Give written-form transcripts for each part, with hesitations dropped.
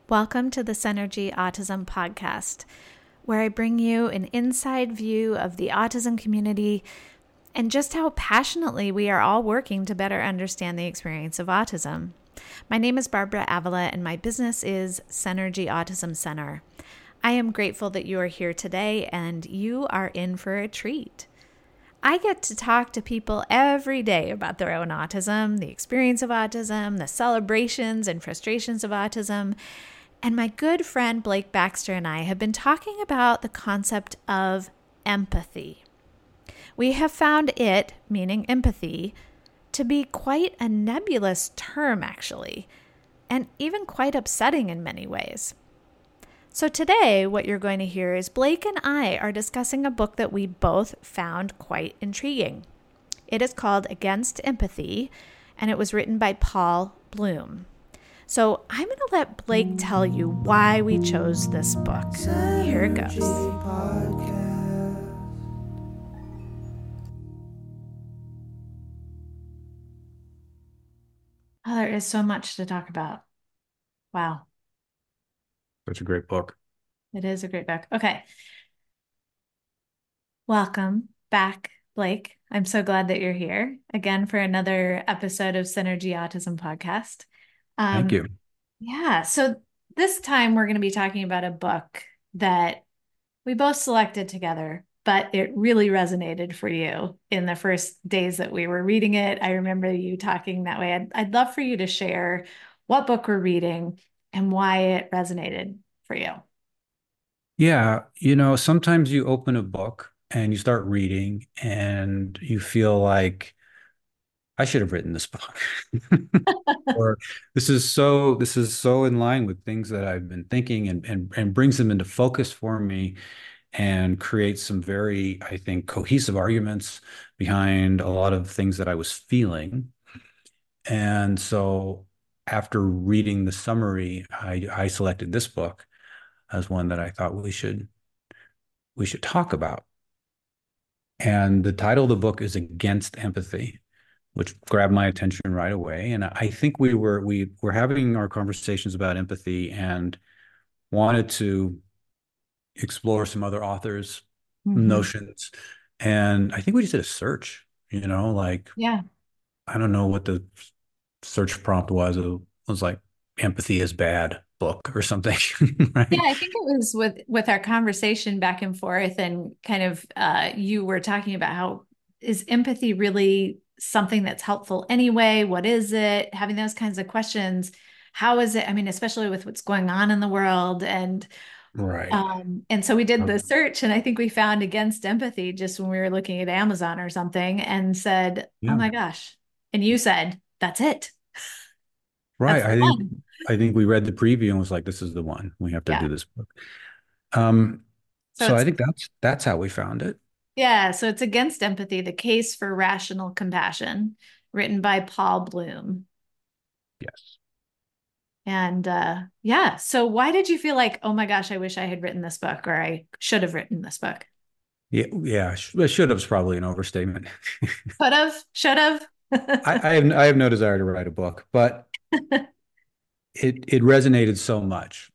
Welcome to the Synergy Autism Podcast, where I bring you an inside view of the autism community and just how passionately we are all working to better understand the experience of autism. My name is Barbara Avila, and my business is Synergy Autism Center. I am grateful that you are here today, and you are in for a treat. I get to talk to people every day about their own autism, the experience of autism, the celebrations and frustrations of autism. And my good friend Blake Baxter and I have been talking about the concept of empathy. We have found it, meaning empathy, to be quite a nebulous term, actually, and even quite upsetting in many ways. So today, what you're going to hear is Blake and I are discussing a book that we both found quite intriguing. It is called Against Empathy, and it was written by Paul Bloom. So I'm going to let Blake tell you why we chose this book. Here it goes. Oh, there is so much to talk about. Wow. Such a great book. It is a great book. Okay. Welcome back, Blake. I'm so glad that you're here again for another episode of Synergy Autism Podcast. Thank Um, you. yeah, so this time we're going to be talking about a book that we both selected together, but it really resonated for you in the first days that we were reading it. I remember you talking that way. I'd love for you to share what book we're reading and why it resonated for you. Yeah, sometimes you open a book and you start reading and you feel like I should have written this book. Or this is so in line with things that I've been thinking and brings them into focus for me and creates some very, I think, cohesive arguments behind a lot of things that I was feeling. And so after reading the summary, I selected this book as one that I thought we should talk about. And the title of the book is Against Empathy, which grabbed my attention right away. And I think we were having our conversations about empathy and wanted to explore some other authors' Mhm. notions. And I think we just did a search, like Yeah. I don't know what the search prompt was. It was like empathy is bad book or something, Yeah, right? I think it was with our conversation back and forth and kind of you were talking about how is empathy really something that's helpful anyway? What is it? Having those kinds of questions. How is it? I mean, especially with what's going on in the world Right. and so we did the Um, search and I think we found Against Empathy just when we were looking at Amazon or something and said, "Oh yeah. my gosh." And you said, "That's it. Right. That's the I think one." I think we read the preview and was like, this is the one. We have to Yeah. do this book. Um, So so I it's think that's how we found it. Yeah, so it's Against Empathy, The Case for Rational Compassion, written by Paul Bloom. Yes. And yeah, so why did you feel like, oh my gosh, I wish I had written this book or I should have written this book? Yeah, yeah. Should have is probably an overstatement. Could have, should have. I have no desire to write a book, but it resonated so much,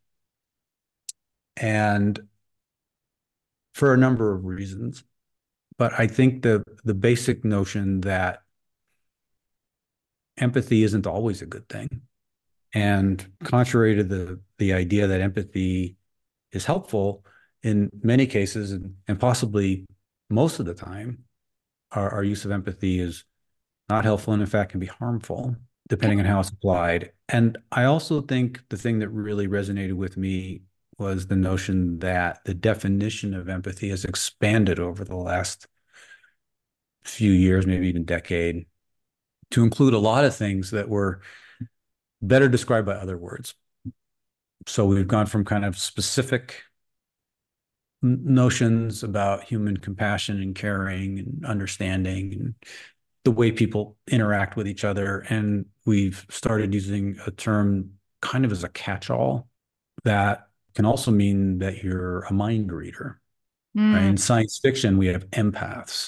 and for a number of reasons. But I think the basic notion that empathy isn't always a good thing, and contrary to the idea that empathy is helpful in many cases and possibly most of the time, our use of empathy is not helpful and in fact can be harmful depending on how it's applied. And I also think the thing that really resonated with me was the notion that the definition of empathy has expanded over the last few years, maybe even decade, to include a lot of things that were better described by other words. So we've gone from kind of specific notions about human compassion and caring and understanding and the way people interact with each other. And we've started using a term kind of as a catch-all that can also mean that you're a mind reader. Right? Mm, In science fiction, we have empaths.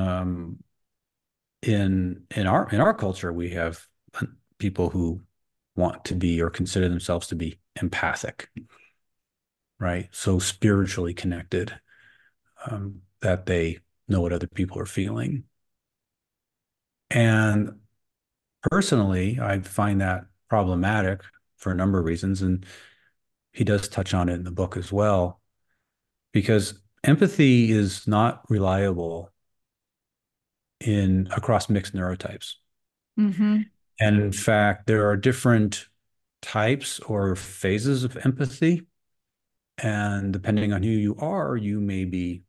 In our culture, we have people who want to be or consider themselves to be empathic, right? So spiritually connected, that they know what other people are feeling. And personally, I find that problematic for a number of reasons. And he does touch on it in the book as well, because empathy is not reliable in across mixed neurotypes. Mm-hmm. And in fact, there are different types or phases of empathy. And depending on who you are, you may be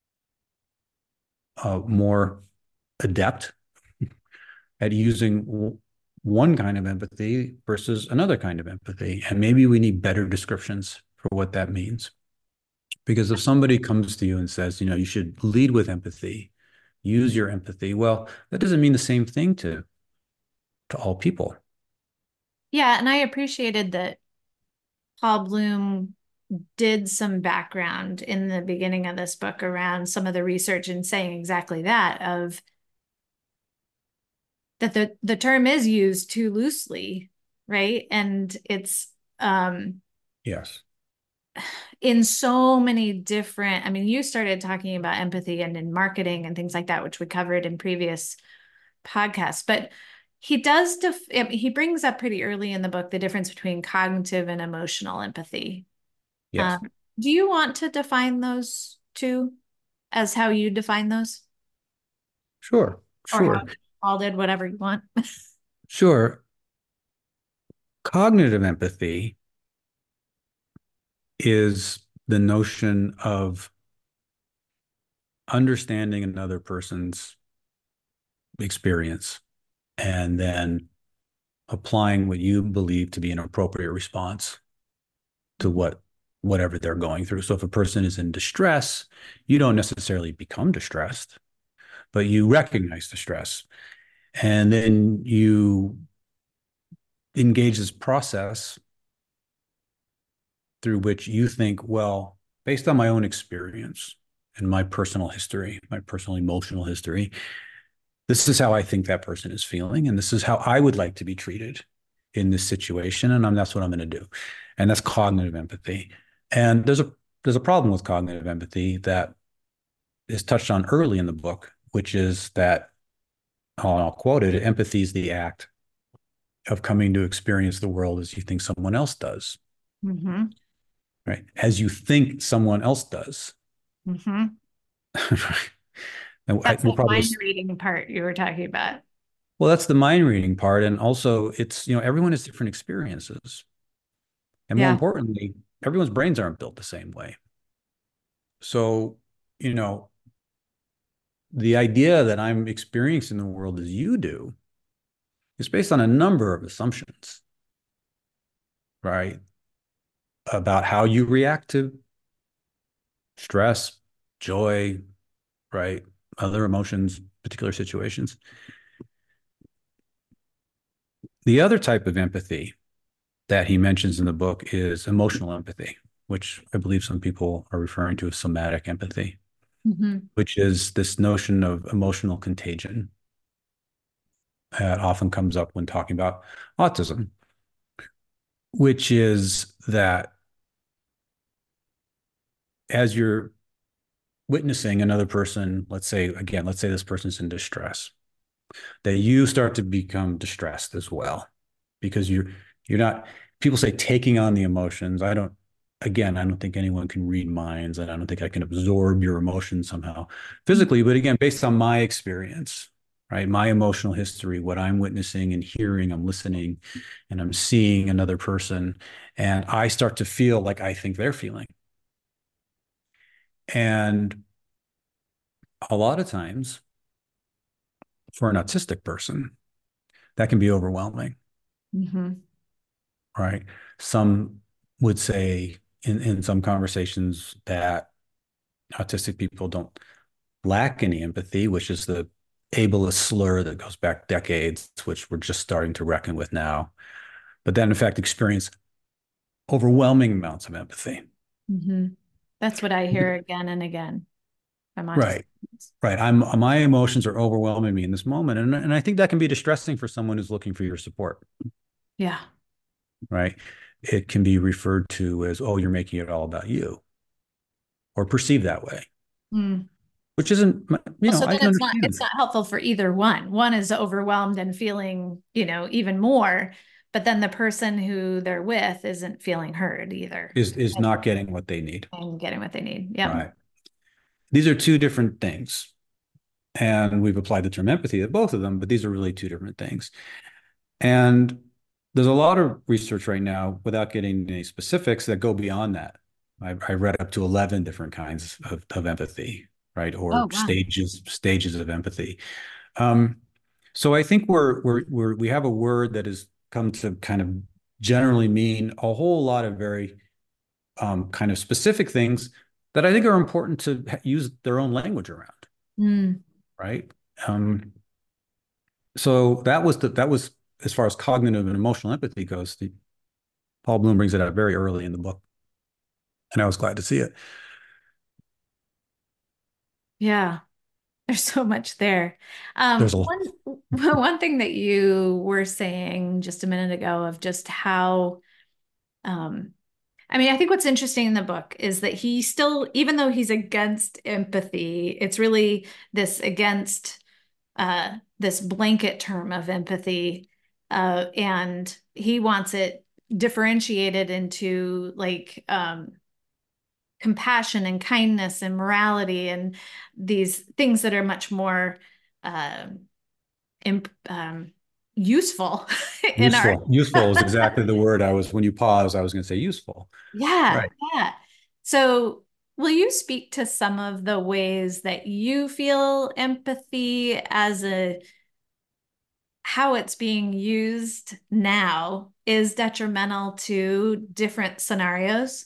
more adept at using one kind of empathy versus another kind of empathy. And maybe we need better descriptions for what that means. Because if somebody comes to you and says, you should lead with empathy, use your empathy, well, that doesn't mean the same thing to all people. Yeah, and I appreciated that Paul Bloom did some background in the beginning of this book around some of the research and saying exactly that of that the term is used too loosely, right? And it's Yes. in so many different, I mean, you started talking about empathy and in marketing and things like that, which we covered in previous podcasts, but he brings up pretty early in the book the difference between cognitive and emotional empathy. Yes. Um, do you want to define those two as how you define those? Sure. Or how Sure. Paul did, whatever you want? Sure. Cognitive empathy is the notion of understanding another person's experience and then applying what you believe to be an appropriate response to whatever they're going through. So if a person is in distress, you don't necessarily become distressed, but you recognize the stress. And then you engage this process through which you think, well, based on my own experience and my personal history, my personal emotional history, this is how I think that person is feeling. And this is how I would like to be treated in this situation. And that's what I'm going to do. And that's cognitive empathy. And there's a problem with cognitive empathy that is touched on early in the book, which is that, I'll quote it, empathy is the act of coming to experience the world as you think someone else does, Mm-hmm. right? As you think someone else does. Mm-hmm. And That's we'll the probably, mind reading part you were talking about. well, that's the mind reading part. And also it's, everyone has different experiences. And more Yeah. importantly, everyone's brains aren't built the same way. So, you know, the idea that I'm experiencing the world as you do is based on a number of assumptions, right? About how you react to stress, joy, right? Other emotions, particular situations. The other type of empathy that he mentions in the book is emotional empathy, which I believe some people are referring to as somatic empathy, Mm-hmm. which is this notion of emotional contagion that often comes up when talking about autism, which is that as you're witnessing another person, let's say this person's in distress, that you start to become distressed as well because you're not, people say taking on the emotions. I don't think anyone can read minds, and I don't think I can absorb your emotions somehow physically, but again, based on my experience, right? My emotional history, what I'm witnessing and hearing, I'm listening and I'm seeing another person, and I start to feel like I think they're feeling. And a lot of times for an autistic person, that can be overwhelming, Mm-hmm. right? Some would say in some conversations that autistic people don't lack any empathy, which is the ableist slur that goes back decades, which we're just starting to reckon with now. But then, in fact, experience overwhelming amounts of empathy. Mm-hmm. That's what I hear again and again from autistic Right. kids. Right. My emotions are overwhelming me in this moment. And I think that can be distressing for someone who's looking for your support. Yeah. right? It can be referred to as, oh, you're making it all about you, or perceived that way, Mm. which isn't, Well, so I then can it's understand, not helpful for either one. One is overwhelmed and feeling, even more, but then the person who they're with isn't feeling heard either is not getting what they need, and getting what they need. Yep. right? These are two different things. And we've applied the term empathy to both of them, but these are really two different things. And there's a lot of research right now, without getting any specifics, that go beyond that. I read up to 11 different kinds of empathy, right? Oh, Or wow. stages of empathy. Um, so I think we have a word that has come to kind of generally mean a whole lot of very kind of specific things that I think are important to use their own language around, Mm. right? Um, so that was as far as cognitive and emotional empathy goes. Paul Bloom brings it out very early in the book, and I was glad to see it. Yeah. There's so much there. There's a One one thing that you were saying just a minute ago of just how, um, I mean, I think what's interesting in the book is that he still, even though he's against empathy, it's really this against this blanket term of empathy, and he wants it differentiated into like compassion and kindness and morality and these things that are much more uh, imp useful in our useful is exactly the word I was when you paused. I was going to say useful, yeah, right? yeah. So will you speak to some of the ways that you feel empathy as a how it's being used now is detrimental to different scenarios?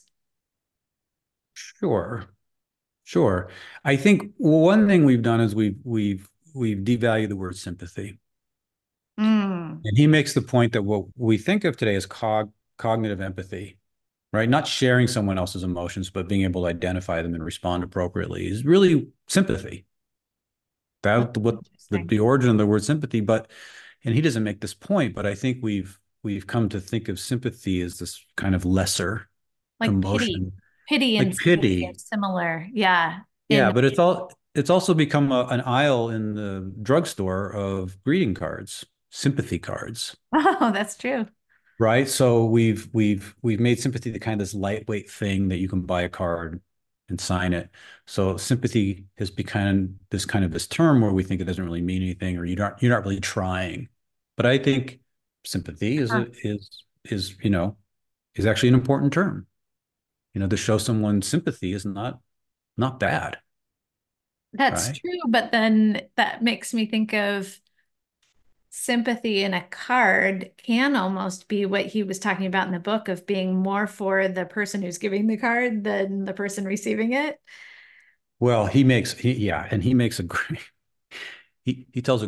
Sure, sure. I think one thing we've done is we've devalued the word sympathy. Mm. And he makes the point that what we think of today as cognitive empathy, right? Not sharing someone else's emotions, but being able to identify them and respond appropriately is really sympathy. That's That what interesting. the origin of the word sympathy, but and he doesn't make this point, but I think we've come to think of sympathy as this kind of lesser Like pity. emotion, Pity and like sympathy are pity. similar. Yeah. Yeah, In but it's also become an aisle in the drugstore of greeting cards, sympathy cards. oh, that's true. Right. So we've made sympathy the kind of this lightweight thing that you can buy a card and sign it. So sympathy has become this kind of this term where we think it doesn't really mean anything, or you're not really trying. But I think sympathy Huh. is is actually an important term. To show someone sympathy is not bad, That's right? true, but then that makes me think of sympathy in a card can almost be what he was talking about in the book of being more for the person who's giving the card than the person receiving it. Well, yeah, and he makes a great he tells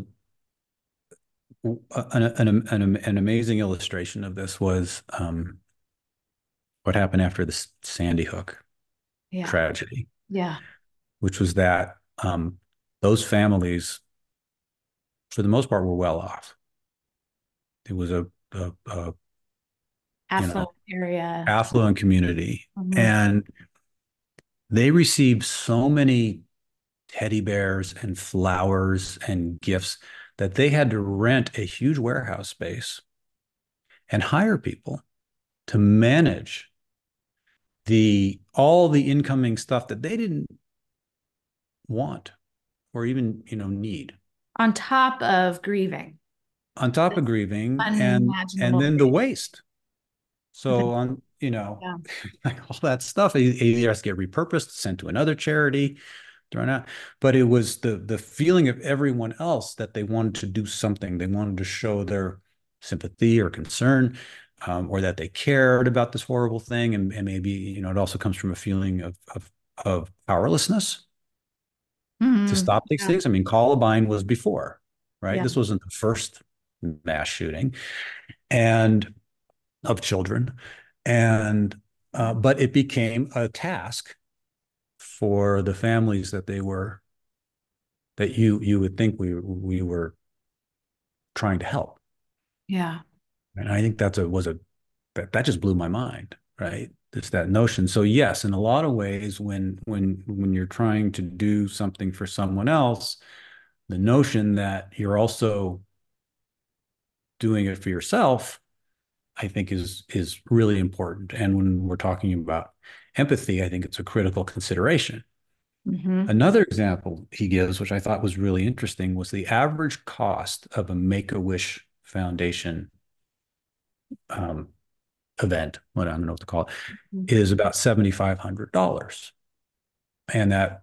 an amazing illustration of this was what happened after the Sandy Hook Yeah. tragedy, Yeah. which was that those families, for the most part, were well off. It was a you know Affluent area. affluent community, Mhm. and they received so many teddy bears and flowers and gifts that they had to rent a huge warehouse space and hire people to manage the all the incoming stuff that they didn't want or even need, On top of grieving, on top of this grieving, and unimaginable then the grief. waste. The- So on, yeah. like all that stuff either has to get repurposed, sent to another charity, thrown out. But it was the feeling of everyone else that they wanted to do something. They wanted to show their sympathy or concern, or that they cared about this horrible thing. And maybe, it also comes from a feeling of powerlessness to Mhm. stop these Yeah. things. I mean, Columbine was before, right? Yeah. This wasn't the first mass shooting and of children. And but it became a task for the families that you would think we were trying to help. Yeah. And I think that's a was a that just blew my mind, right? It's that notion. So yes, in a lot of ways, when you're trying to do something for someone else, the notion that you're also doing it for yourself, I think is really important. And when we're talking about empathy, I think it's a critical consideration. Mm-hmm. Another example he gives, which I thought was really interesting, was the average cost of a Make-A-Wish Foundation um, event, what I don't know what to call it, is about $7,500. And that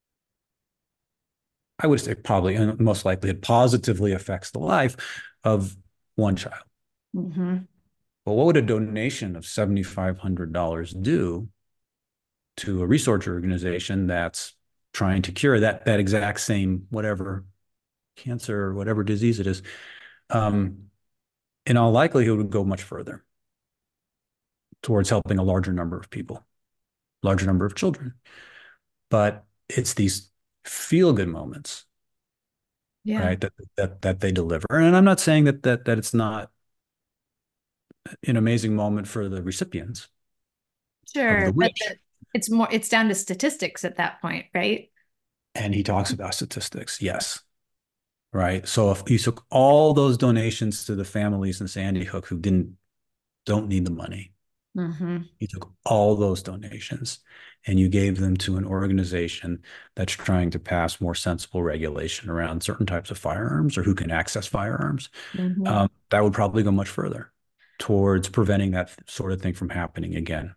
I would say probably and most likely it positively affects the life of one child. Mm-hmm. But what would a donation of $7,500 do to a research organization that's trying to cure that exact same whatever cancer or whatever disease it is? Um, in all likelihood, would go much further towards helping a larger number of people, larger number of children. But it's these feel good moments, Yeah. right? That they deliver. And I'm not saying that it's not an amazing moment for the recipients of the Sure. But wish. it's down to statistics at that point, right? And he talks about statistics. Yes. Right. So if you took all those donations to the families in Sandy Hook who don't need the money, Mm-hmm. you took all those donations and you gave them to an organization that's trying to pass more sensible regulation around certain types of firearms or who can access firearms, Mm-hmm. that would probably go much further towards preventing that sort of thing from happening again.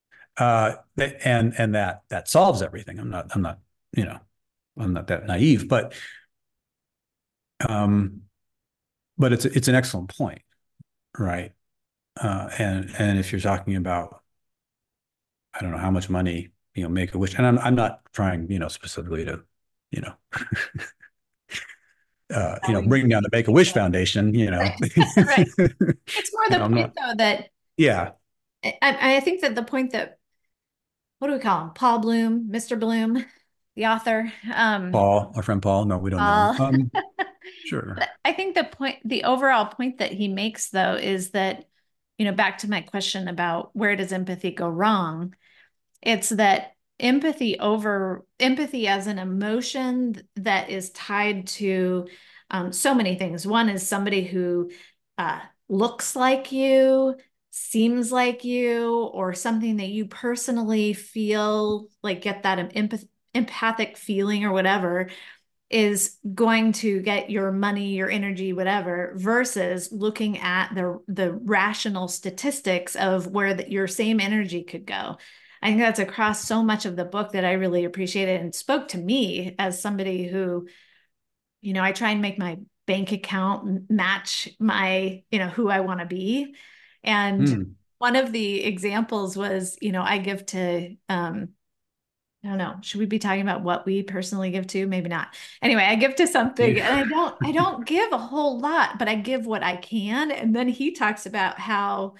And that solves everything. You know, I'm not that naive, um, but it's an excellent point, right? And if you're talking about, I don't know how much money, Make a Wish, and I'm not trying, specifically to, you know, bring down the Make a Wish Foundation, Right. It's more the I'm point not, though that yeah, I think that the point that what do we call him? Paul Bloom, Mr. Bloom, the author. Paul, our friend Paul. No, we don't know him. Paul. Sure. But I think the overall point that he makes though is that, back to my question about where does empathy go wrong? It's that empathy as an emotion that is tied to so many things. One is somebody who uh, looks like you, seems like you, or something that you personally feel like get that empathic feeling or whatever is going to get your money, your energy, whatever, versus looking at the rational statistics of where your same energy could go. I think that's across so much of the book that I really appreciated and spoke to me as somebody who, I try and make my bank account match my, who I want to be. And Hmm. one of the examples was, I give to I don't know. Should we be talking about what we personally give to? Maybe not. Anyway, I give to something and Yeah. I don't give a whole lot, but I give what I can. And then he talks about how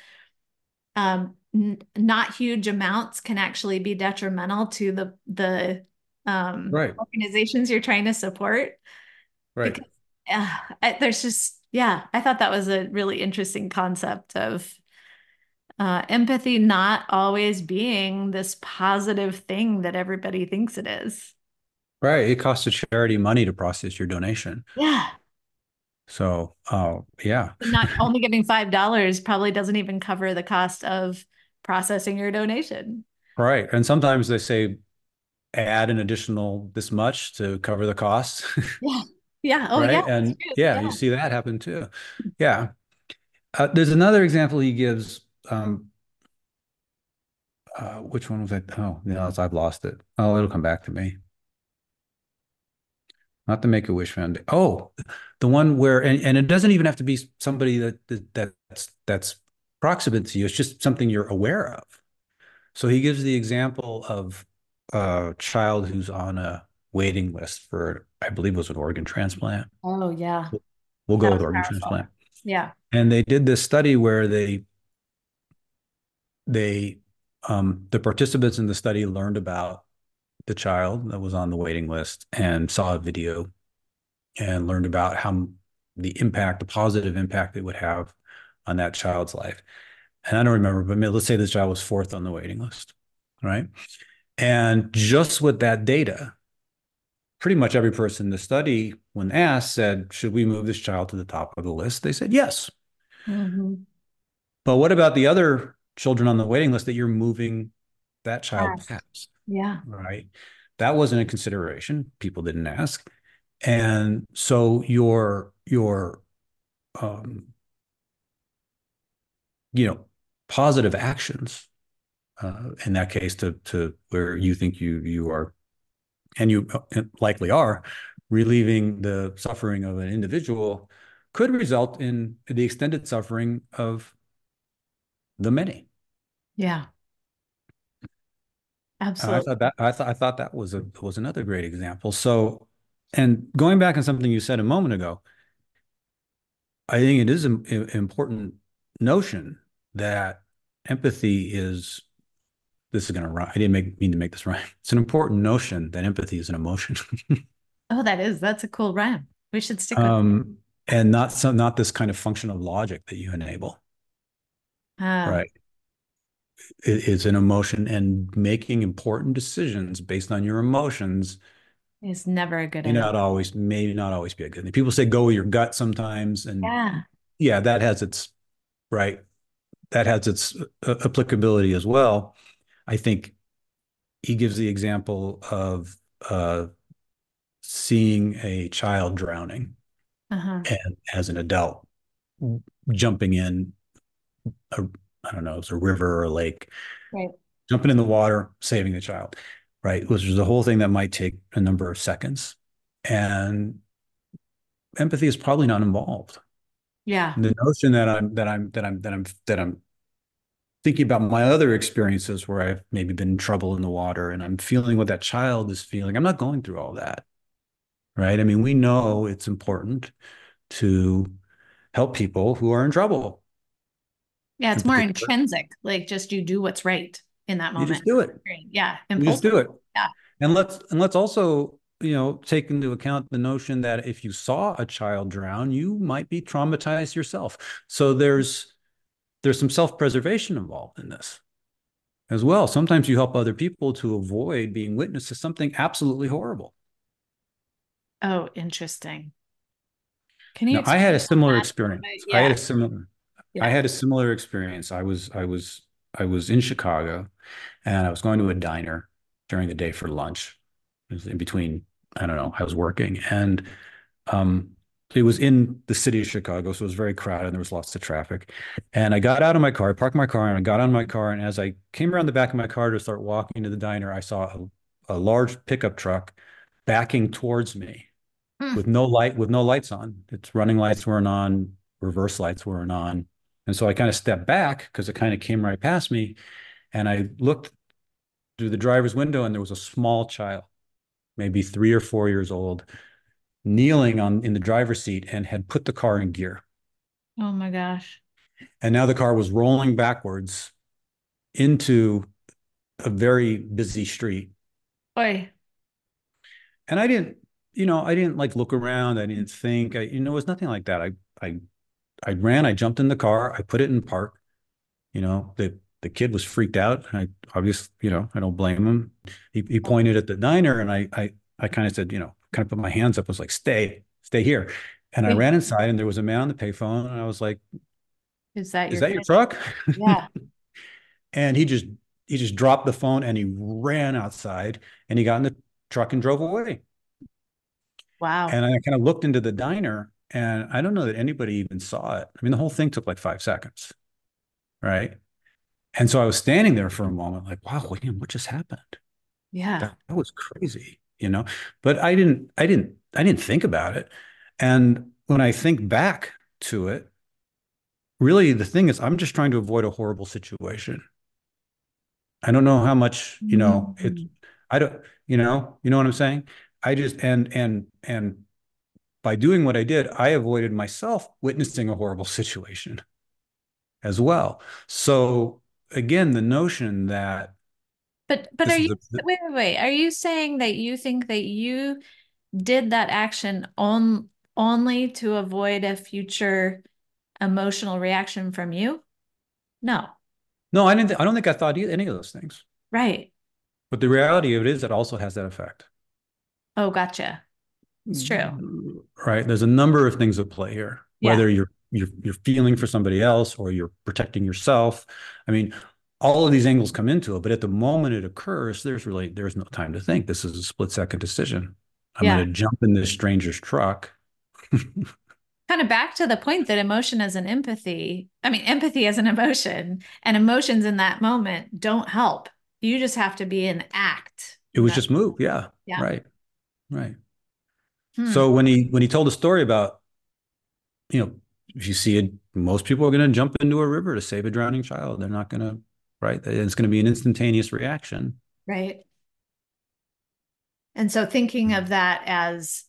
not huge amounts can actually be detrimental to the Right. organizations you're trying to support Right. because there's just yeah, I thought that was a really interesting concept of empathy not always being this positive thing that everybody thinks it is. Right. It costs a charity money to process your donation. Yeah. So, yeah. Not only giving $5 probably doesn't even cover the cost of processing your donation. Right. And sometimes they say add an additional this much to cover the costs. Yeah. Yeah. Oh, yeah. Right. That's And true. yeah, you Yeah. see that happen too. Yeah. There's another example he gives. Which one was that? Oh, no, I've lost it. Oh, it'll come back to me. Not the Make-A-Wish Foundation. Oh, the one where, and it doesn't even have to be somebody that's proximate to you. It's just something you're aware of. So he gives the example of a child who's on a waiting list for, I believe it was an organ transplant. Oh, yeah. We'll go That with was organ powerful. transplant. Yeah. And they did this study where they the participants in the study learned about the child that was on the waiting list and saw a video and learned about how the positive impact it would have on that child's life. And I don't remember, but let's say this child was fourth on the waiting list, right? And just with that data, pretty much every person in the study, when asked, said, should we move this child to the top of the list? They said yes. Mm-hmm. But what about the other children on the waiting list that you're moving that child Yes. past, Yeah. right? That wasn't a consideration. People didn't ask. And so your um, you know, positive actions in that case to where you think you are and you likely are relieving the suffering of an individual could result in the extended suffering of the many. Yeah. I Absolutely. thought that I thought that was another great example. So, and going back on something you said a moment ago, I think it is an important notion that empathy is. This is going to rhyme. I didn't mean to make this rhyme. It's an important notion that empathy is an emotion, Oh, that's a cool rhyme. We should stick with um, and not this kind of function of logic that you enable. it. Ah, Right? It's an emotion, and making important decisions based on your emotions it's never a good idea. may not always be a good thing. People say go with your gut sometimes, and Yeah. yeah, that has its right. That has its applicability as well. I think he gives the example of seeing a child drowning, Uh-huh. and as an adult jumping in a, I don't know, it's a river or a lake, Right. jumping in the water, saving the child, right? Which is a whole thing that might take a number of seconds. And empathy is probably not involved. Yeah. The notion that I'm thinking about my other experiences where I've maybe been in trouble in the water and I'm feeling what that child is feeling. I'm not going through all that, right? I mean, we know it's important to help people who are in trouble. Yeah, In it's more particular, intrinsic. Like just you do what's right in that you just moment. do it. Right. Yeah. You just Impulsive. do it. Yeah. And let's also, take into account the notion that if you saw a child drown, you might be traumatized yourself. So there's some self-preservation involved in this as well. Sometimes you help other people to avoid being witness to something absolutely horrible. Oh, interesting. Can you Now, I had expand a on similar that a little experience. bit? I had Yeah. a similar I Yeah. had a similar experience. I was in Chicago and I was going to a diner during the day for lunch. It was in between, I don't know, I was working and um it was in the city of Chicago, so it was very crowded and there was lots of traffic. And I got out of my car, I parked my car and I got on my car. And as I came around the back of my car to start walking to the diner, I saw a large pickup truck backing towards me Hmm. with no lights on. Its running lights weren't on, reverse lights weren't on. And so I kind of stepped back because it kind of came right past me. And I looked through the driver's window and there was a small child, maybe 3 or 4 years old, kneeling on in the driver's seat and had put the car in gear. Oh my gosh. And now the car was rolling backwards into a very busy street. Oi. And I didn't like look around. I didn't think, it was nothing like that. I ran, I jumped in the car, I put it in park. The kid was freaked out. I obviously, I don't blame him. He pointed at the diner and I kind of said, kind of put my hands up, I was like, stay here. And I ran inside and there was a man on the payphone and I was like, Is that is your that your kid? truck? Yeah. And he just dropped the phone and he ran outside and he got in the truck and drove away. Wow. And I kind of looked into the diner and I don't know that anybody even saw it. I mean, the whole thing took like 5 seconds, right? And so I was standing there for a moment, like, wow, William, what just happened? Yeah. That was crazy. But I didn't think about it. And when I think back to it, really the thing is I'm just trying to avoid a horrible situation. I don't know how much, it's Mhm. I don't, you know what I'm saying? I just and by doing what I did, I avoided myself witnessing a horrible situation as well. So again, the notion that But this are is you the wait. Are you saying that you think that you did that action only to avoid a future emotional reaction from you? No. No, I don't think I thought any of those things. Right. But the reality of it is it also has that effect. Oh, gotcha. It's true. Right? There's a number of things at play here, Yeah. whether you're feeling for somebody else or you're protecting yourself. I mean, all of these angles come into it, but at the moment it occurs, there's no time to think. This is a split second decision. I'm going Yeah. to jump in this stranger's truck. Kind of back to the point that emotion is an empathy. I mean, empathy is an emotion, and emotions in that moment don't help. You just have to be in act. It was just move. Yeah. Yeah. Right. Right. Hmm. So when he told a story about, you know, if you see it, most people are going to jump into a river to save a drowning child. They're not going to, right? It's going to be an instantaneous reaction. Right. And so thinking of that as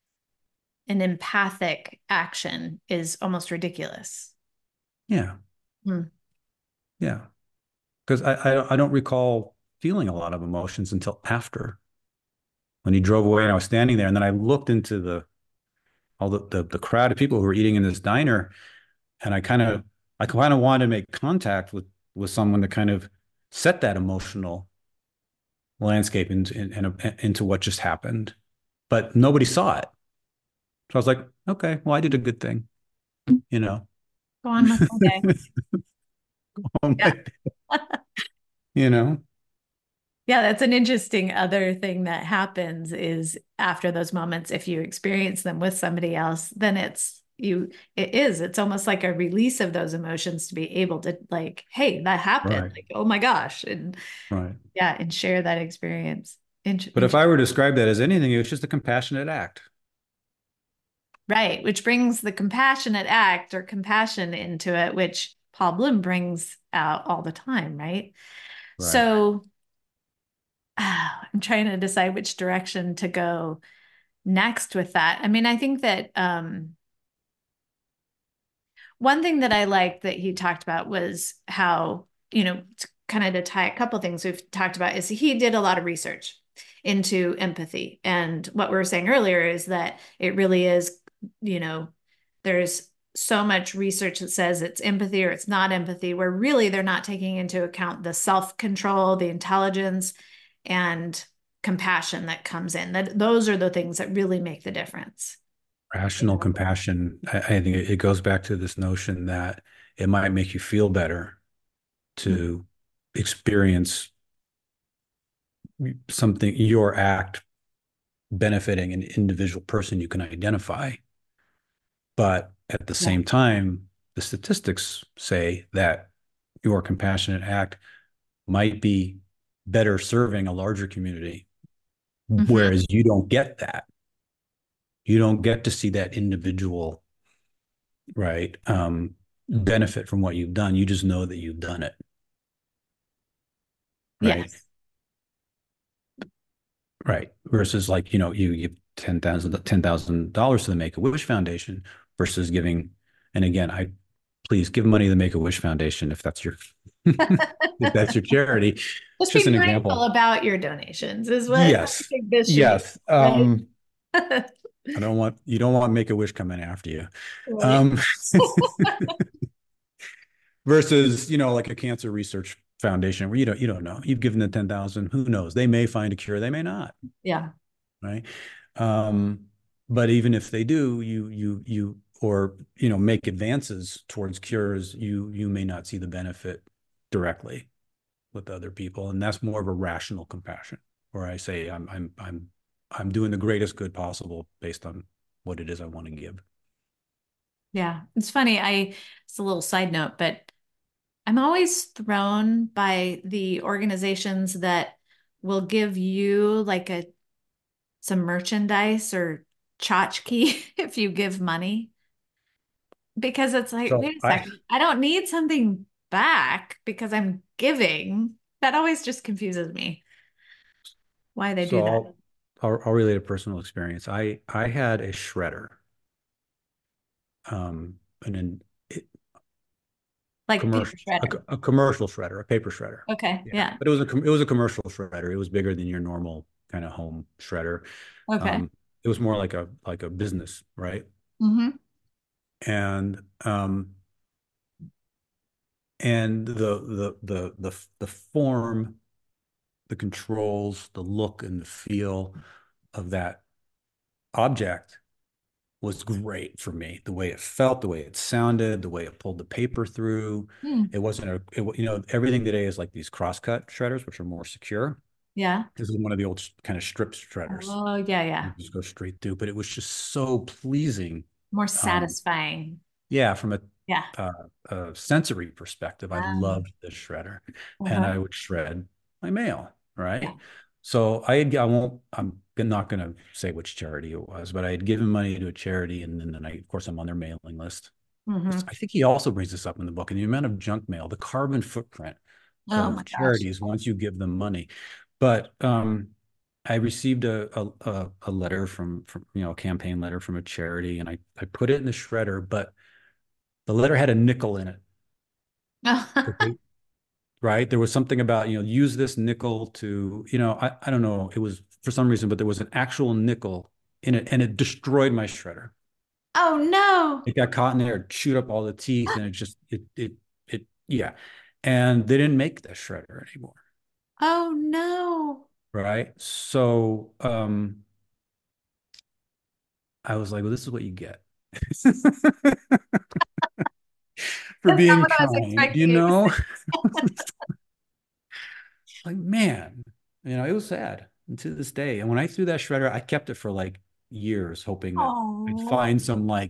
an empathic action is almost ridiculous. Yeah. Hmm. Yeah. Because I don't recall feeling a lot of emotions until after when he drove away and I was standing there. And then I looked into the crowd of people who were eating in this diner, and I kind of wanted to make contact with someone to kind of set that emotional landscape into what just happened. But nobody saw it. So I was like, okay, well, I did a good thing, you know. Go on with my day. Yeah. You know, Yeah, that's an interesting other thing that happens is after those moments, if you experience them with somebody else, then it's almost like a release of those emotions to be able to like, hey, that happened. right, Like, oh my gosh. And right. yeah, and share that experience. But if I were to describe that as anything, it was just a compassionate act. Right, which brings the compassionate act or compassion into it, which Paul Bloom brings out all the time, right? Right. So I'm trying to decide which direction to go next with that. I mean, I think that one thing that I liked that he talked about was how, kind of to tie a couple things we've talked about is he did a lot of research into empathy. And what we were saying earlier is that it really is, there's so much research that says it's empathy or it's not empathy, where really they're not taking into account the self-control, the intelligence, and compassion that comes in. That those are the things that really make the difference. Rational compassion. I think it goes back to this notion that it might make you feel better to experience something, your act benefiting an individual person you can identify. But at the Yeah. same time, the statistics say that your compassionate act might be better serving a larger community, Mhm. whereas you don't get that. You don't get to see that individual, right, benefit from what you've done. You just know that you've done it, right? Yes. Right. Versus like, you give $10,000 to the Make-A-Wish Foundation versus giving, and again, please give money to the Make-A-Wish Foundation if that's your if that's your charity. It's Just be just an mindful example. about your donations is what I Yes. think this should be, Yes. right? You don't want Make-A-Wish coming after you. Right. Um, versus, like a cancer research foundation where you don't know. You've given them 10,000, who knows? They may find a cure, they may not, Yeah. right? Um, but even if they do, or make advances towards cures, you may not see the benefit directly with other people, and that's more of a rational compassion, where I say I'm doing the greatest good possible based on what it is I want to give. Yeah. It's funny. It's a little side note, but I'm always thrown by the organizations that will give you like some merchandise or tchotchke if you give money. Because it's like, So wait a I second, I don't need something back because I'm giving. That always just confuses me why they do so that. I'll relate a personal experience. I had a shredder, and then Like paper commercial shredder. a commercial shredder, a paper shredder. Okay. Yeah, Yeah. but it was a commercial shredder. It was bigger than your normal kind of home shredder. Okay. Um, it was more like a business, right? Hmm. And and the form, the controls, the look and the feel of that object was great for me. The way it felt, the way it sounded, the way it pulled the paper through. Hmm. It wasn't everything today is like these crosscut shredders, which are more secure. Yeah. This is one of the old kind of strip shredders. Oh, yeah, You yeah. just go straight through, but it was just so pleasing. More Um, satisfying. yeah, from Yeah. uh, a sensory perspective, I Um, loved the shredder, and uh-huh. I would shred my mail, Yeah. right? So I won't, I'm not going to say which charity it was, but I had given money to a charity, and then of course, I'm on their mailing list. Hmm. I think he also brings this up in the book, and the amount of junk mail, the carbon footprint Oh my of gosh. charities once you give them money. But I received a letter from a campaign letter from a charity, and I put it in the shredder, but the letter had a nickel in it. Right? There was something about, use this nickel to, I don't know, it was for some reason, but there was an actual nickel in it, and it destroyed my shredder. Oh no. It got caught in there, it chewed up all the teeth, and yeah. And they didn't make the shredder anymore. Oh no. Right. So I was like, well, this is what you get for That's not being what I was kind, expecting you to say. Like, man, it was sad. And to this day. And when I threw that shredder, I kept it for like years, hoping that I'd Oh. find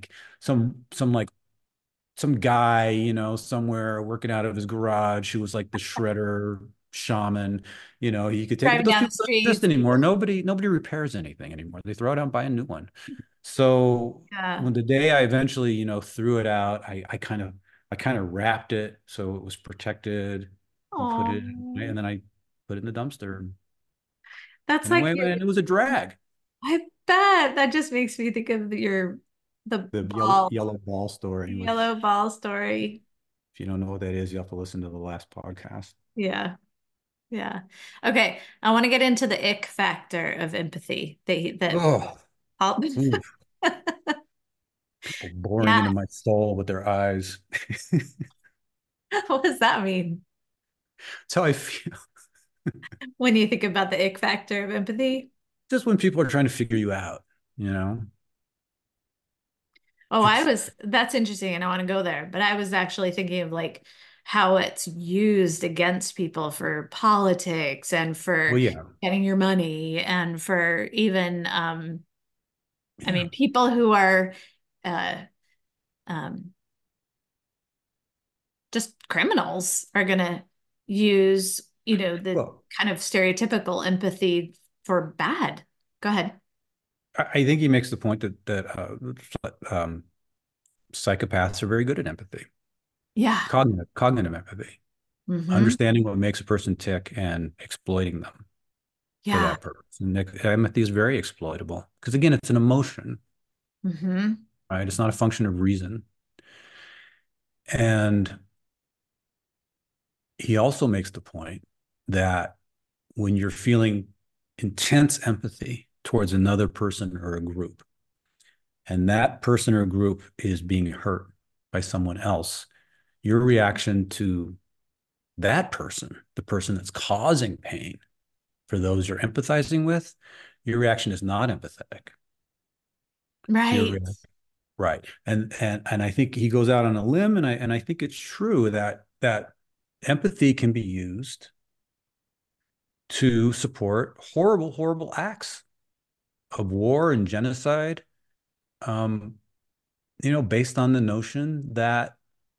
some guy, somewhere working out of his garage who was like the shredder shaman. He could take it, but Driving those down the people don't exist street. anymore. Nobody repairs anything anymore. They throw it out and buy a new one. So Yeah. when the day I eventually, threw it out, I kind of wrapped it so it was protected and put it in, Oh. and then I put it in the dumpster, That's and like it was a drag. I bet that just makes me think of the The ball, yellow ball the story, yellow which ball story. if you don't know what that is, you have to listen to the last podcast. Yeah. Yeah. Okay. I want to get into the ick factor of empathy that Oh, all oof. People boring yeah. into my soul with their eyes. What does that mean That's how I feel. when you think about the ick factor of empathy? Just when people are trying to figure you out, you know, Oh, it's that's interesting and I want to go there, but I was actually thinking of like how it's used against people for politics and well, for yeah, getting your money and for even I yeah. mean people who are uh um just criminals are gonna use, the Well, kind of stereotypical empathy for bad. Go ahead. I think he makes the point that psychopaths are very good at empathy, Yeah. cognitive empathy, Hmm. understanding what makes a person tick and exploiting them for Yeah. that purpose. And empathy is very exploitable because, again, it's an emotion, Hmm. right? It's not a function of reason. And he also makes the point that when you're feeling intense empathy towards another person or a group, and that person or group is being hurt by someone else, your reaction to that person, the person that's causing pain for those you're empathizing with, your reaction is not empathetic. Your Right. right. And I think he goes out on a limb, and I think it's true that empathy can be used to support horrible, horrible acts of war and genocide, um, based on the notion that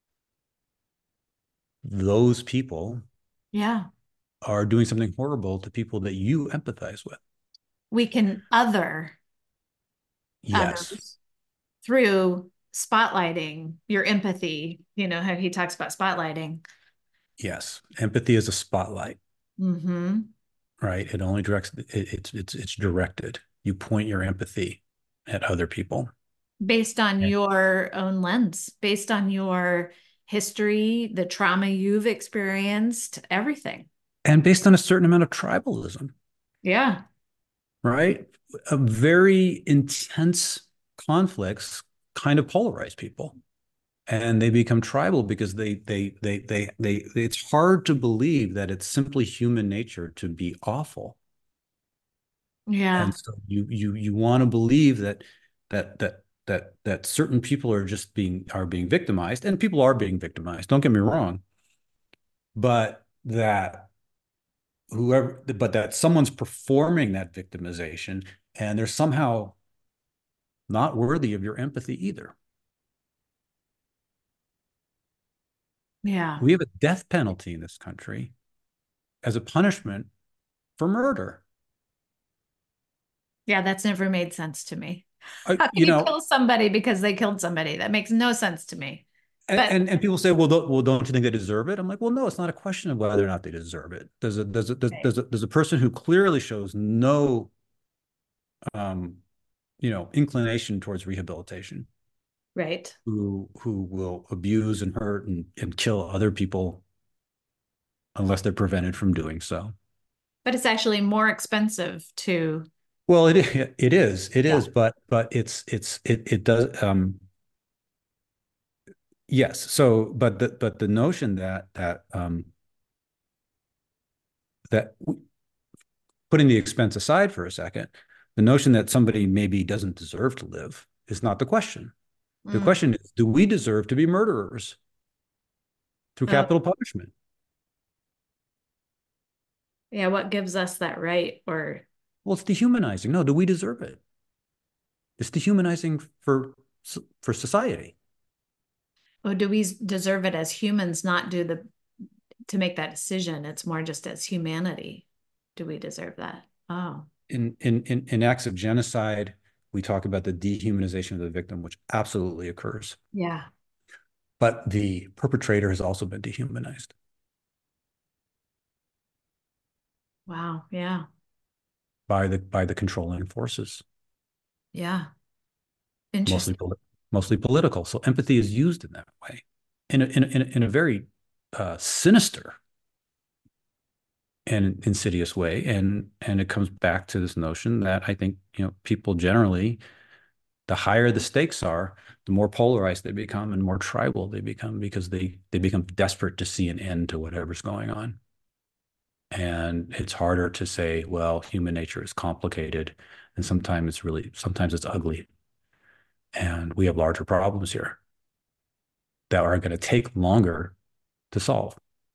those people Yeah. are doing something horrible to people that you empathize with. We can other Yes. others through spotlighting your empathy, how he talks about spotlighting. Yes. Empathy is a spotlight, Hmm. right? It only directs it's directed. You point your empathy at other people. Based on And, your own lens, based on your history, the trauma you've experienced, everything. and based on a certain amount of tribalism, Yeah. right? A very intense conflicts kind of polarize people. and they become tribal because it's hard to believe that it's simply human nature to be awful. Yeah. And so you want to believe that certain people are being victimized, and people are being victimized. Don't get me wrong, but that someone's performing that victimization, and they're somehow not worthy of your empathy either. Yeah. We have a death penalty in this country as a punishment for murder. Yeah, that's never made sense to me. I, How can you you know, kill somebody because they killed somebody? That makes no sense to me. But and people say, well, don't you think they deserve it? I'm like, well, no, it's not a question of whether or not they deserve it. There's a person who clearly shows no, um, inclination towards rehabilitation, right. who will abuse and hurt and kill other people unless they're prevented from doing so. But it's actually more expensive to, Well, it is, yeah. but it does, yes. So, but the notion that putting the expense aside for a second, the notion that somebody maybe doesn't deserve to live is not the question. The Mm. question is, do we deserve to be murderers through Oh, capital punishment? yeah, what gives us that right? Or Well, it's dehumanizing. No, do we deserve it? It's dehumanizing for society. oh, do we deserve it as humans, not do the to make that decision? It's more just as humanity. Do we deserve that? Oh, In acts of genocide, we talk about the dehumanization of the victim, which absolutely occurs. yeah. But the perpetrator has also been dehumanized Wow. Yeah. by the controlling forces, Yeah. mostly Interesting. mostly political. So empathy is used in that way, in a very sinister and insidious way, and it comes back to this notion that I think people generally, the higher the stakes are, the more polarized they become and more tribal they become because they become desperate to see an end to whatever's going on. And it's harder to say, well, human nature is complicated, and sometimes it's ugly, and we have larger problems here that are going to take longer to solve.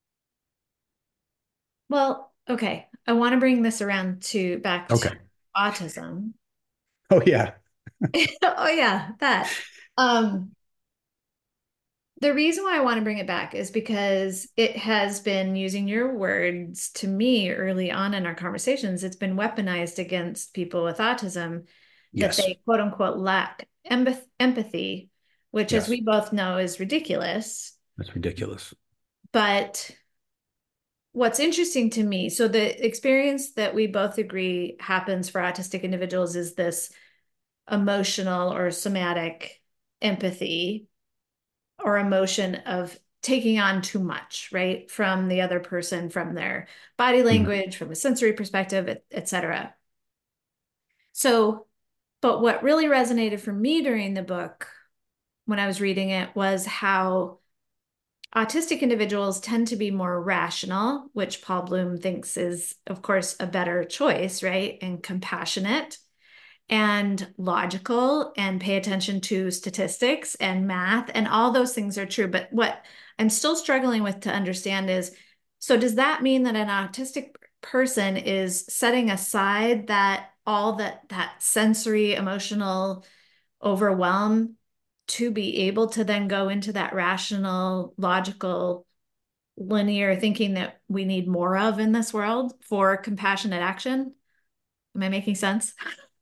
Well, okay. I want to bring this around to back to Okay. autism. Oh yeah. Oh yeah, that. Um, the reason why I want to bring it back is because it has been, using your words to me early on in our conversations, it's been weaponized against people with autism that Yes. they quote unquote lack empathy, which, as Yes. we both know, is ridiculous. That's ridiculous. But what's interesting to me, so the experience that we both agree happens for autistic individuals is this emotional or somatic empathy or emotion of taking on too much, right? From the other person, from their body Mhm. language, from a sensory perspective, et cetera. So, but what really resonated for me during the book when I was reading it was how autistic individuals tend to be more rational, which Paul Bloom thinks is, of course, a better choice, right? And compassionate and logical and pay attention to statistics and math, and all those things are true. But what I'm still struggling with to understand is, so does that mean that an autistic person is setting aside that all that sensory emotional overwhelm to be able to then go into that rational, logical, linear thinking that we need more of in this world for compassionate action? Am I making sense?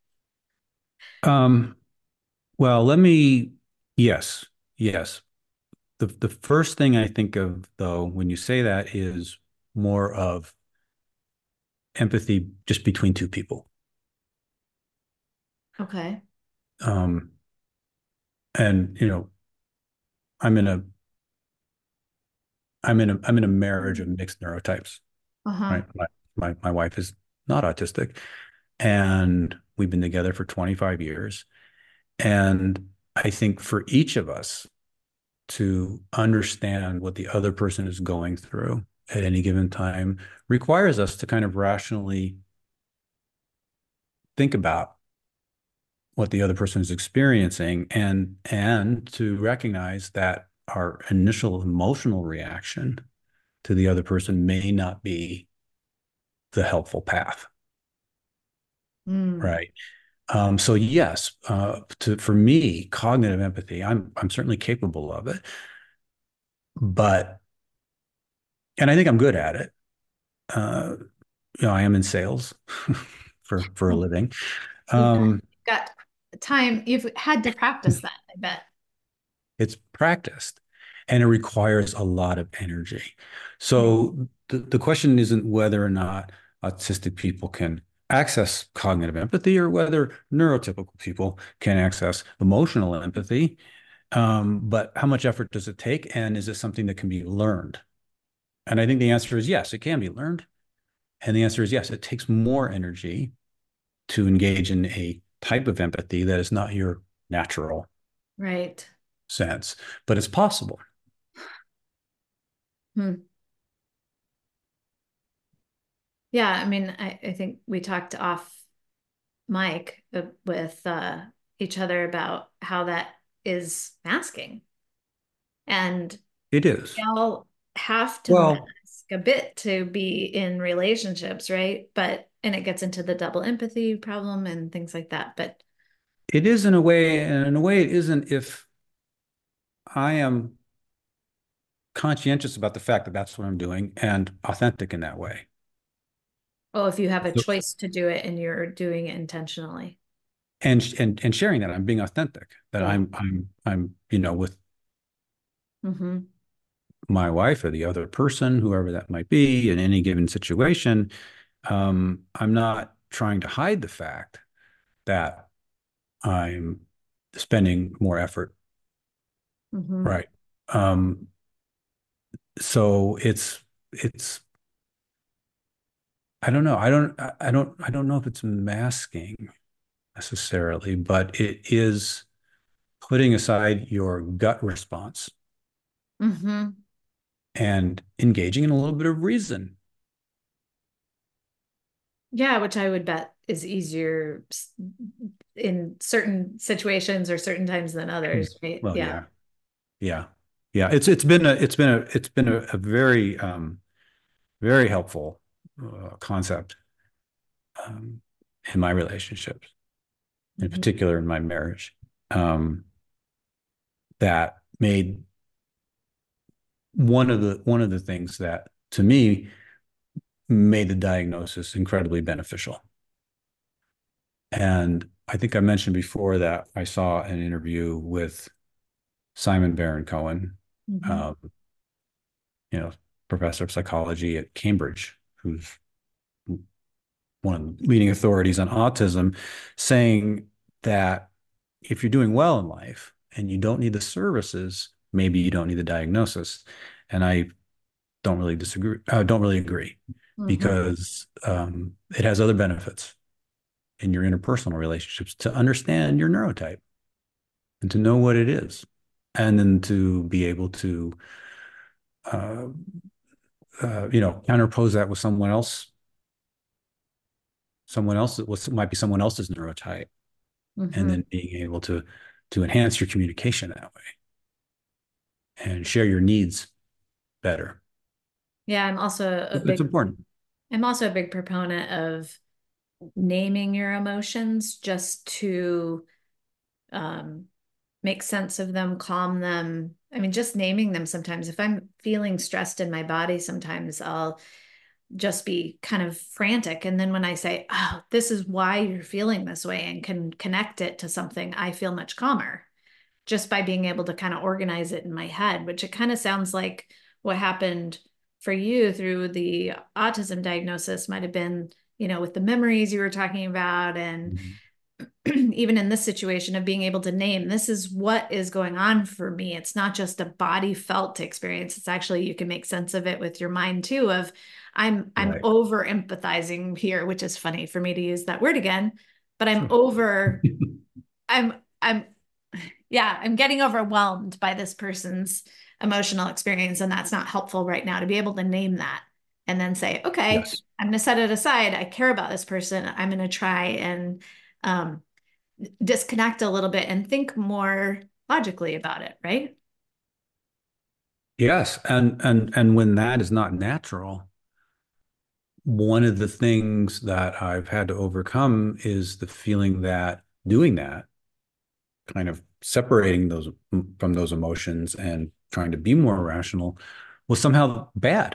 Um, well, yes, yes. The first thing I think of, though, when you say that is more of empathy just between two people. Okay. Um, and I'm in a I'm in a marriage of mixed neurotypes, Uh-huh. right? My wife is not autistic, and we've been together for 25 years. And I think for each of us, to understand what the other person is going through at any given time requires us to kind of rationally think about what the other person is experiencing and to recognize that our initial emotional reaction to the other person may not be the helpful path, Mm. right? So yes, for me, cognitive empathy, I'm certainly capable of it, but and I think I'm good at it. Uh, I am in sales for a living. You've got, Um, you've got time. You've had to practice that, I bet. it's practiced and it requires a lot of energy. Yeah. So the question isn't whether or not autistic people can access cognitive empathy or whether neurotypical people can access emotional empathy. But how much effort does it take? And is it something that can be learned? And I think the answer is yes, it can be learned. And the answer is yes, it takes more energy to engage in a type of empathy that is not your natural Right. sense, but it's possible. Hmm. Yeah, I mean, I think we talked off mic with each other about how that is masking. And It we is. all have to Well, mask a bit to be in relationships, right? And it gets into the double empathy problem and things like that. But it is in a way, and in a way, it isn't if I am conscientious about the fact that that's what I'm doing and authentic in that way. oh, if you have a So, choice to do it and you're doing it intentionally. and sharing that I'm being authentic, that Yeah. I'm with Mm-hmm. my wife or the other person, whoever that might be, in any given situation. I'm not trying to hide the fact that I'm spending more effort, Mm-hmm. right? Um, so it's I don't know. I don't know if it's masking necessarily, but it is putting aside your gut response Mm-hmm. and engaging in a little bit of reason. Yeah, which I would bet is easier in certain situations or certain times than Hmm. others, right? Well, Yeah. yeah, yeah, yeah. It's been a very very helpful concept um, in my relationships, in Mhm. particular in my marriage, um, that made one of the things that to me made the diagnosis incredibly beneficial. And I think I mentioned before that I saw an interview with Simon Baron Cohen, Mhm. um, professor of psychology at Cambridge, who's one of the leading authorities on autism, saying that if you're doing well in life and you don't need the services, maybe you don't need the diagnosis. And I don't really disagree. Don't really agree Mhm. because it has other benefits in your interpersonal relationships to understand your neurotype and to know what it is, and then to be able to, uh, counterpose that with someone else that might be someone else's neurotype, and Mhm. then being able to enhance your communication that way and share your needs better. Yeah, It's important. I'm also a big proponent of naming your emotions just to um, make sense of them, calm them. I mean, just naming them sometimes. If I'm feeling stressed in my body, sometimes I'll just be kind of frantic. And then when I say, oh, this is why you're feeling this way and can connect it to something, I feel much calmer just by being able to kind of organize it in my head, which it kind of sounds like what happened for you through the autism diagnosis might have been, with the memories you were talking about. And Mhm. even in this situation of being able to name, this is what is going on for me. It's not just a body felt experience. It's actually, you can make sense of it with your mind too, of I'm Right. over empathizing here, which is funny for me to use that word again, but Sure. I'm Yeah, I'm getting overwhelmed by this person's emotional experience, and that's not helpful right now to be able to name that and then say, okay, Yes. I'm going to set it aside. I care about this person. I'm going to try and um, disconnect a little bit and think more logically about it, right? Yes. And when that is not natural, one of the things that I've had to overcome is the feeling that doing that, kind of separating those from those emotions and trying to be more rational was somehow bad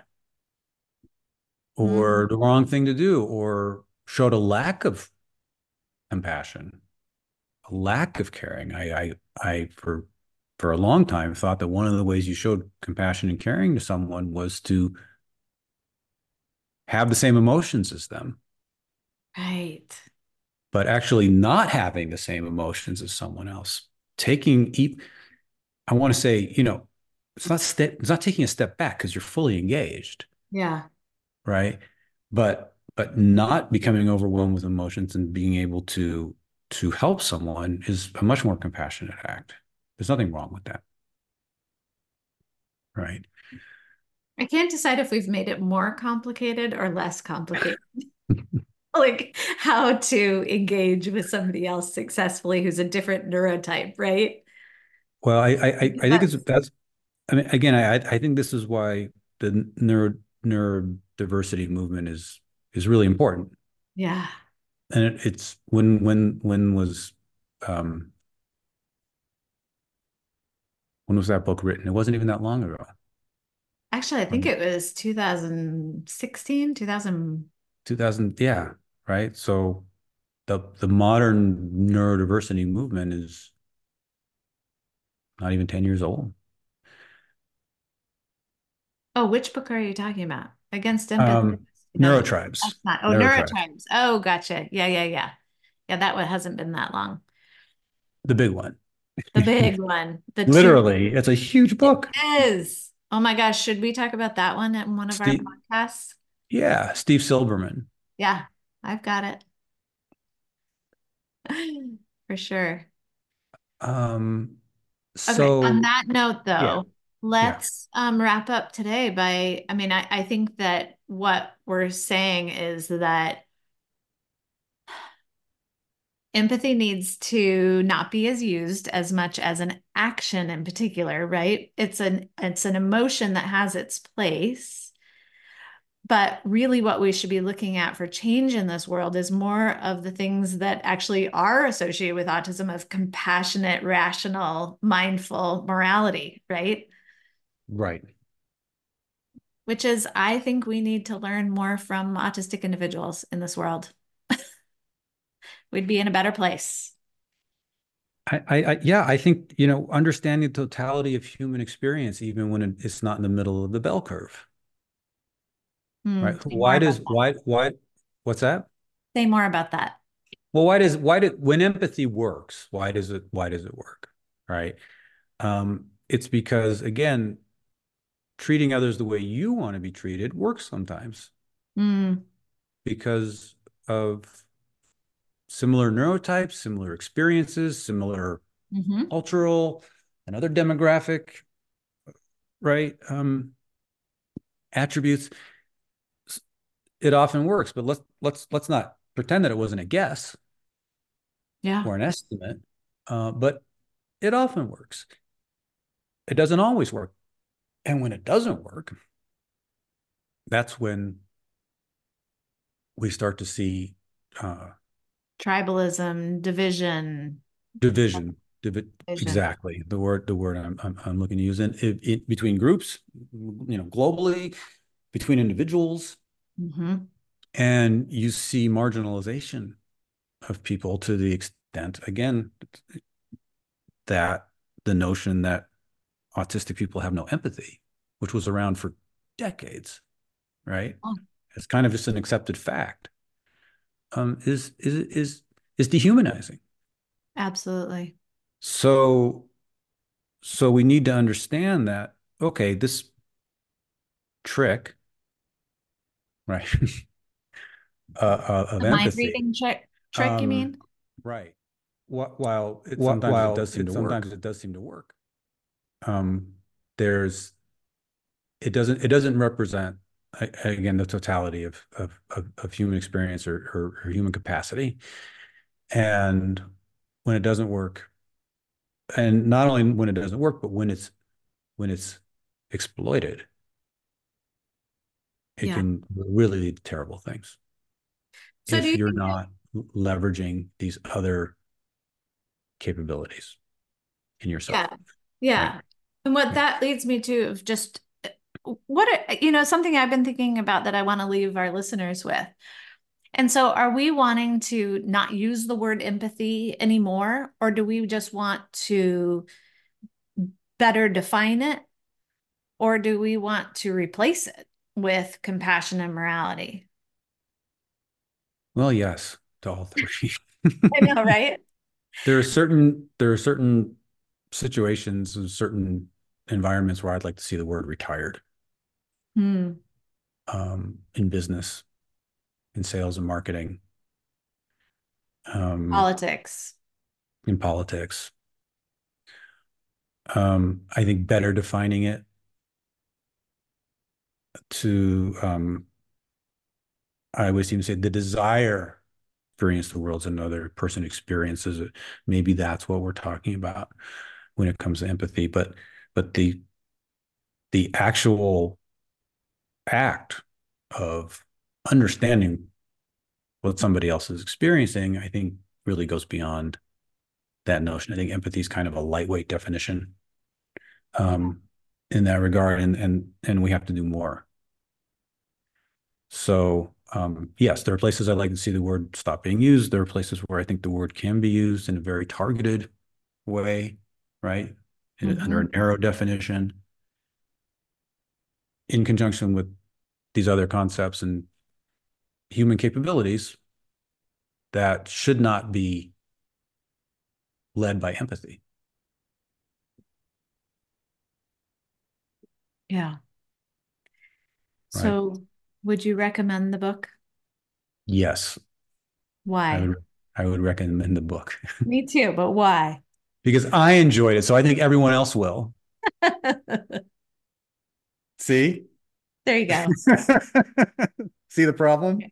Mm, or the wrong thing to do or showed a lack of compassion, a lack of caring. I for a long time thought that one of the ways you showed compassion and caring to someone was to have the same emotions as them, right. but actually not having the same emotions as someone else. Taking, I want to say, it's not taking a step back because you're fully engaged, Yeah. right? But not becoming overwhelmed with emotions and being able to help someone is a much more compassionate act. There's nothing wrong with that, right? I can't decide if we've made it more complicated or less complicated. Like how to engage with somebody else successfully who's a different neurotype, right? Well, I think That's, that's I mean again I think this is why the neurodiversity movement is really important. yeah. And it's um when was that book written? It wasn't even that long ago. Actually, I think Right. it was 2016, 2000. 2000, yeah, right. So the modern neurodiversity movement is not even 10 years old. Oh, which book are you talking about? Against Empathy. Um, No, Neurotribes, that's not. Oh, neurotribes, Neurotribes. Oh, gotcha. Yeah, yeah, yeah. Yeah, that one hasn't been that long. the big one. The big one, the two. Literally, it's a huge It book. is. Oh my gosh, should we talk about that one in one of our Steve, podcasts? yeah, Steve Silberman. Yeah, I've got it. For sure. Um, Okay, on so that note, yeah, though, yeah, let's wrap up today by, I mean, I think that what we're saying is that empathy needs to not be as used as much as an action in particular, right? It's an emotion that has its place. But really, what we should be looking at for change in this world is more of the things that actually are associated with autism of compassionate, rational, mindful morality, right? right. Which is, I think we need to learn more from autistic individuals in this world. We'd be in a better place. Yeah, I think, understanding the totality of human experience, even when it's not in the middle of the bell curve, Hmm. right? Say more about that. What's that? Say more about that. Well, when empathy works, why does it work? Right? It's because, again, treating others the way you want to be treated works sometimes Hmm. because of similar neurotypes, similar experiences, similar Hmm. cultural and other demographic, right? Attributes. It often works, but let's not pretend that it wasn't a guess Yeah, or an estimate. But it often works. It doesn't always work. And when it doesn't work, that's when we start to see uh, tribalism, division, division. vision. Exactly the word I'm looking to use in between groups, globally, between individuals, Hmm. and you see marginalization of people to the extent, again, that the notion that autistic people have no empathy, which was around for decades, right? Oh, It's kind of just an accepted fact. Is dehumanizing. absolutely. So so we need to understand that, okay, this trick, right, of The mind empathy, reading trick, you um, mean? right, while Sometimes it does seem to work. um, there's it doesn't represent again the totality of human experience or human capacity. And when it doesn't work, and not only when it doesn't work, but when it's exploited, it Yeah. can really lead to terrible things So do if you you're think not leveraging these other capabilities in yourself, yeah. right? Yeah. And what that leads me to of just something I've been thinking about that I want to leave our listeners with. And so are we wanting to not use the word empathy anymore, or do we just want to better define it, or do we want to replace it with compassion and morality? Well, yes, to all three. I know, right? There are certain situations and certain environments where I'd like to see the word retired, Hmm. in business, in sales and marketing, um, Politics. in politics. I think better defining it to, I always seem to say the desire experience the world as another person experiences it. Maybe that's what we're talking about when it comes to empathy, but the actual act of understanding what somebody else is experiencing, I think really goes beyond that notion. I think empathy is kind of a lightweight definition, um, in that regard, and we have to do more. So yes, there are places I'd like to see the word stop being used. There are places where I think the word can be used in a very targeted way, right? Under Mhm. a narrow definition, in conjunction with these other concepts and human capabilities that should not be led by empathy. Yeah. Right? So would you recommend the book? Yes, I Why? would I would recommend the book Me too, but why? because I enjoyed it. So I think everyone else will. See? There you go. See the problem?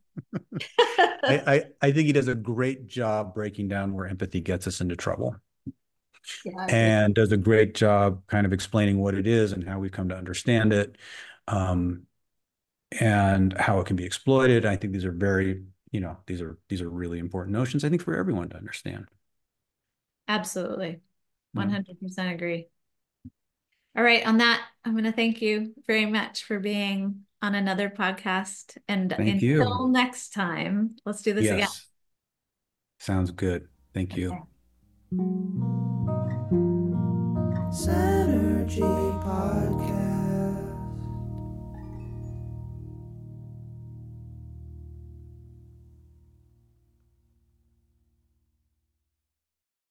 I think he does a great job breaking down where empathy gets us into trouble, Yeah, I agree. and does a great job kind of explaining what it is and how we come to understand it, um, and how it can be exploited. I think these are very, these are really important notions, I think, for everyone to understand. Absolutely. Yeah. 100% agree. All right. On that, I'm going to thank you very much for being on another podcast. And Thank you. until next time, let's do this again. Yes. Sounds good. Thank you. Okay.